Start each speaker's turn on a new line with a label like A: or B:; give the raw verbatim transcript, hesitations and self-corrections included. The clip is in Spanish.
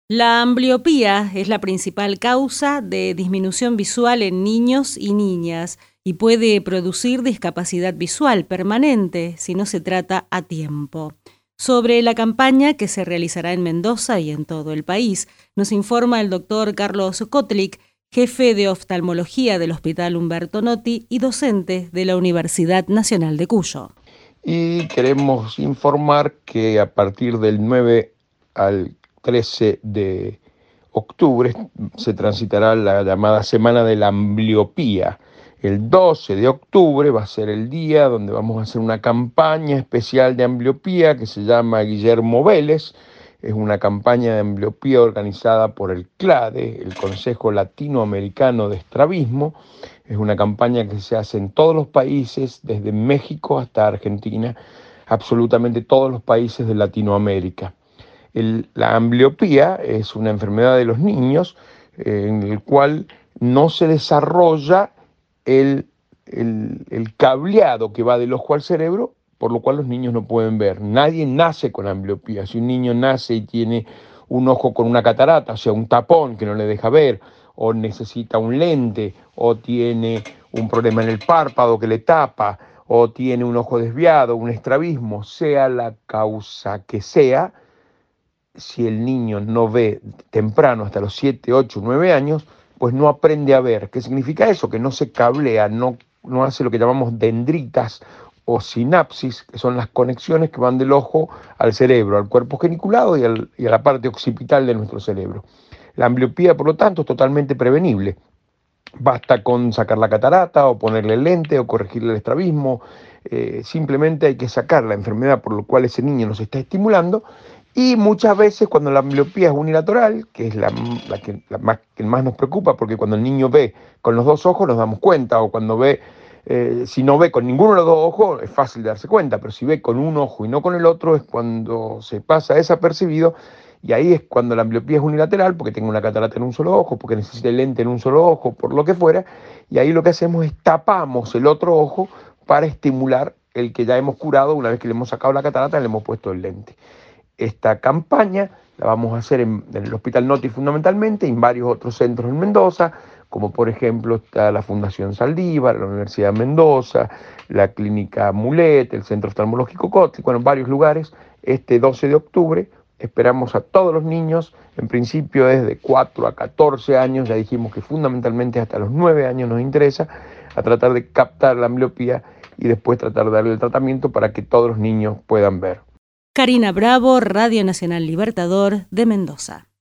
A: La ambliopía es la principal causa de disminución visual en niños y niñas y puede producir discapacidad visual permanente si no se trata a tiempo. Sobre la campaña que se realizará en Mendoza y en todo el país, nos informa el doctor Carlos Kotlik, jefe de oftalmología del Hospital Humberto Notti y docente de la Universidad Nacional de Cuyo.
B: Y queremos informar que a partir del nueve al trece de octubre se transitará la llamada Semana de la Ambliopía. El doce de octubre va a ser el día donde vamos a hacer una campaña especial de ambliopía que se llama Guillermo Vélez. Es una campaña de ambliopía organizada por el CLADE, el Consejo Latinoamericano de Estrabismo. Es una campaña que se hace en todos los países, desde México hasta Argentina, absolutamente todos los países de Latinoamérica. El, la ambliopía es una enfermedad de los niños eh, en el cual no se desarrolla el, el, el cableado que va del ojo al cerebro, por lo cual los niños no pueden ver. Nadie nace con ambliopía. Si un niño nace y tiene un ojo con una catarata, o sea, un tapón que no le deja ver, o necesita un lente, o tiene un problema en el párpado que le tapa, o tiene un ojo desviado, un estrabismo, sea la causa que sea, si el niño no ve temprano hasta los siete, ocho, nueve años, pues no aprende a ver. ¿Qué significa eso? Que no se cablea, no, no hace lo que llamamos dendritas o sinapsis, que son las conexiones que van del ojo al cerebro, al cuerpo geniculado y, al, y a la parte occipital de nuestro cerebro. La ambliopía, por lo tanto, es totalmente prevenible. Basta con sacar la catarata o ponerle el lente o corregirle el estrabismo. Eh, simplemente hay que sacar la enfermedad por la cual ese niño nos está estimulando. Y muchas veces cuando la ambliopía es unilateral, que es la, la, que, la más, que más nos preocupa, porque cuando el niño ve con los dos ojos nos damos cuenta, o cuando ve, eh, si no ve con ninguno de los dos ojos es fácil de darse cuenta, pero si ve con un ojo y no con el otro es cuando se pasa desapercibido, y ahí es cuando la ambliopía es unilateral, porque tengo una catarata en un solo ojo, porque necesita el lente en un solo ojo, por lo que fuera, y ahí lo que hacemos es tapamos el otro ojo para estimular el que ya hemos curado una vez que le hemos sacado la catarata y le hemos puesto el lente. Esta campaña la vamos a hacer en, en el Hospital Notti fundamentalmente, y en varios otros centros en Mendoza, como por ejemplo está la Fundación Saldívar, la Universidad de Mendoza, la Clínica Mulet, el Centro Oftalmológico Kotlik, bueno, en varios lugares. Este doce de octubre esperamos a todos los niños, en principio desde cuatro a catorce años, ya dijimos que fundamentalmente hasta los nueve años nos interesa, a tratar de captar la ambliopía y después tratar de darle el tratamiento para que todos los niños puedan ver.
A: Karina Bravo, Radio Nacional Libertador de Mendoza.